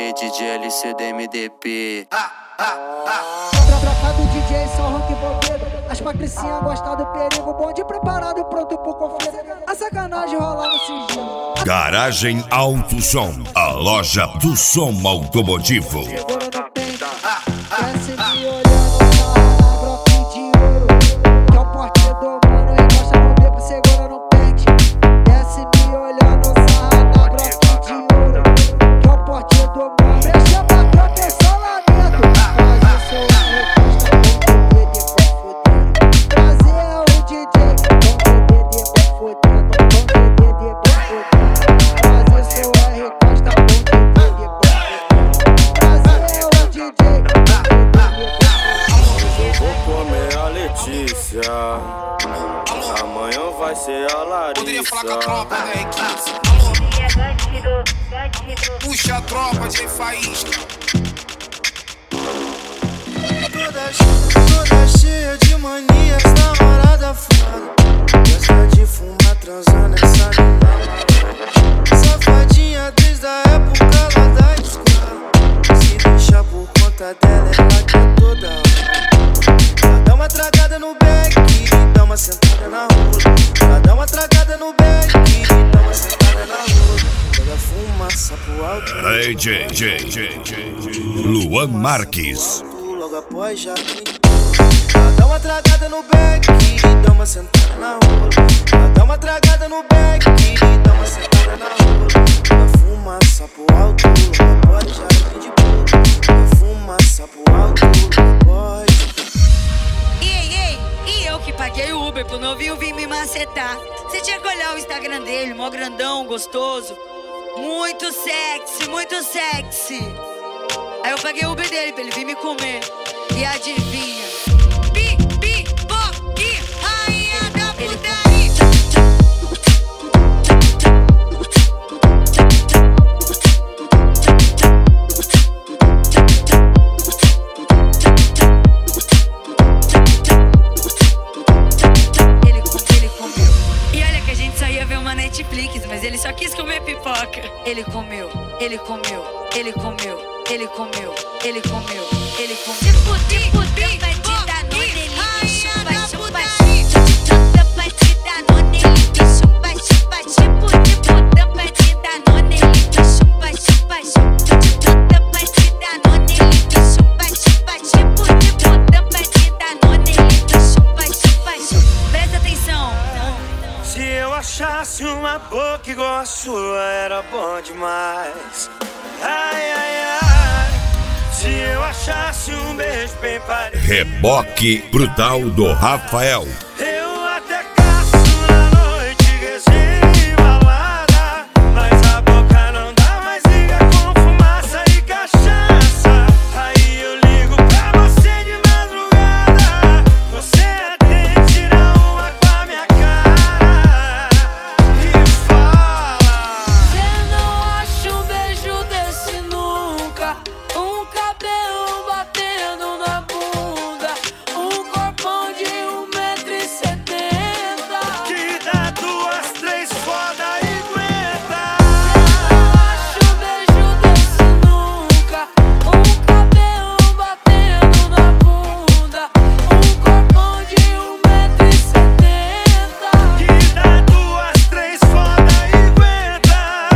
aí, DJ LCD MDP. Tropa do DJ, só rock bobeiro. As patricinhas gostam do perigo. Bonde preparado, pronto pro conflito. A sacanagem rola no sigilo. Garagem Alto Som, a loja do som automotivo. Segura no peito, desce me olhando, sarra na broquinha de ouro. Que é o porte do mano, encosta no beco, segura no pente. Desce me olhando, sarra na broquinha de ouro. Que é o porte do mano, deixa pra troca, eu só lamento. Mas eu sou a resposta, trazer é o DJ, vamos beber pra fodendo, vamos beber pra fodendo. Mas eu sou a resposta, vamos beber pra fodendo. Trazer é o DJ, eu vou comer a Letícia, amanhã vai ser a Larissa. Poderia falar com a tropa da equipe. Puxa a tropa de faísca. Toda cheia de manias, namorada fora. Gosta de fumar, transando essa mina. Safadinha desde a época lá da escola. Se deixar por conta dela, ela quer toda hora. Dá uma tragada no beck, dá uma sentada na rua. Dá uma tragada no beck, dá uma sentada na rua. Joga fumaça pro alto. Luan Marques. Logo após já dá uma tragada no beck, dá uma sentada na rua. Dá uma tragada no beck, dá uma sentada na rua. Joga fumaça pro alto. Logo após já de boa. Joga fumaça pro alto. Logo após. E eu que paguei o Uber pro novinho vir me macetar. Você tinha que olhar o Instagram dele, mó grandão, gostoso. Muito sexy, muito sexy. Aí eu paguei o Uber dele pra ele vir me comer. E adivinha? Pipoque, rainha da putaria. Ele comeu. E olha que a gente só ia ver uma Netflix, mas ele só quis comer pipoca. Ele comeu, ele comeu, ele comeu. Ele comeu, ele comeu, ele comeu. Tipo, bandida no nele, chupa, chupa, chupa, bandida no nele, chupa, chupa, tipo, bandida no nele, chupa, chupa, chupa, bandida no nele, chupa, chupa, tipo, bandida no nele, chupa, chupa, chupa. Presta atenção. Se eu achasse uma boca igual a sua, era bom demais. Ai, ai, ai. Se eu achasse um beijo bem parecido. Reboque brutal do Rafael. Eu até caço na noite, resenha e balada. Mas a boca não dá mais, liga com fumaça e cachaça. Aí eu ligo pra você de madrugada. Você atende, tira uma com a minha cara e fala: cê não acha um beijo desse nunca. Um cabelo batendo na bunda. Um corpão de 1,70 m. que dá 2, 3 foda e aguenta. Cê não acha um beijo desse nunca. Um cabelo batendo na bunda. Um corpão de 1,70 m. Que dá 2, 3 foda e aguenta.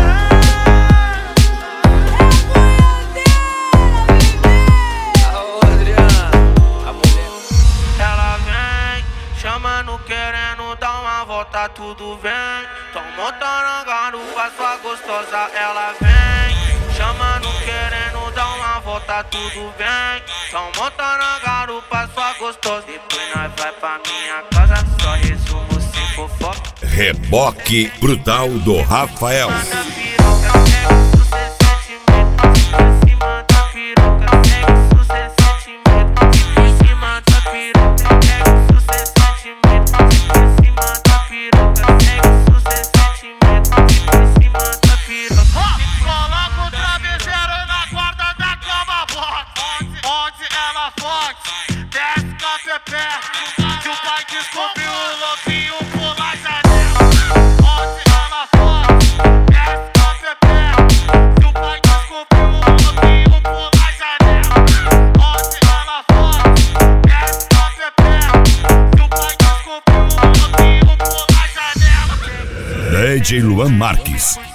Alô, Adriana, a mulher. Ela vem, chamando, querendo dar uma volta, tudo vem. Tão montando a garupa, sua gostosa, ela vem. Chamando, querendo dar uma volta, tudo vem. Tão montando a garupa, sua gostosa. Depois nós vai pra minha casa, só resumo sem fofoca. Reboque brutal do Rafael. Na piroca, sexo sem sentimento. Em cima da piroca, sexo sem sentimento. Em cima da piroca, sexo sem sentimento. Em cima da piroca, sexo sem sentimento. Em cima da piroca. Coloca o travesseiro na guarda da cama, bote. Onde ela forte, desce com a pepé. Que o pai descobriu o lobinho por lá janela. Onde ela forte, desce DJ Luan Marques.